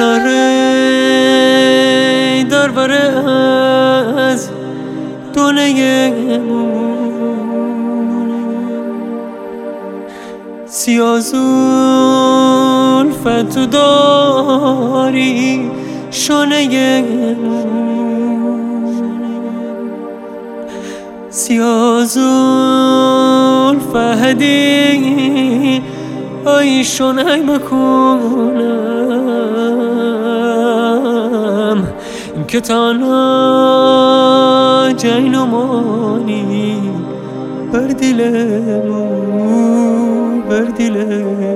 آره درباره از دنیای سیاه زلفت تو داری شانه سیاه زلفتی ای شانه بکنم که تنها جای نمانی بر دلمو بر دلمو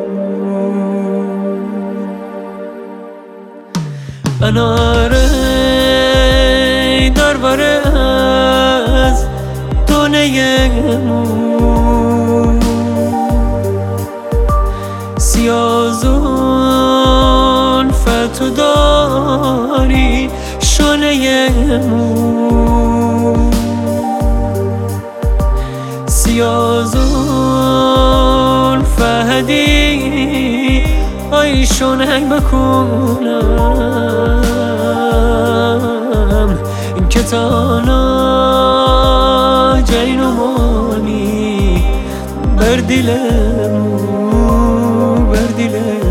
اناره درباره از دنیمو سیاه زلفت تو داری شانه‌مو سیاه زلفتی ای شانه بکنم که تنها جای نمانی بر دلمو بر دلمو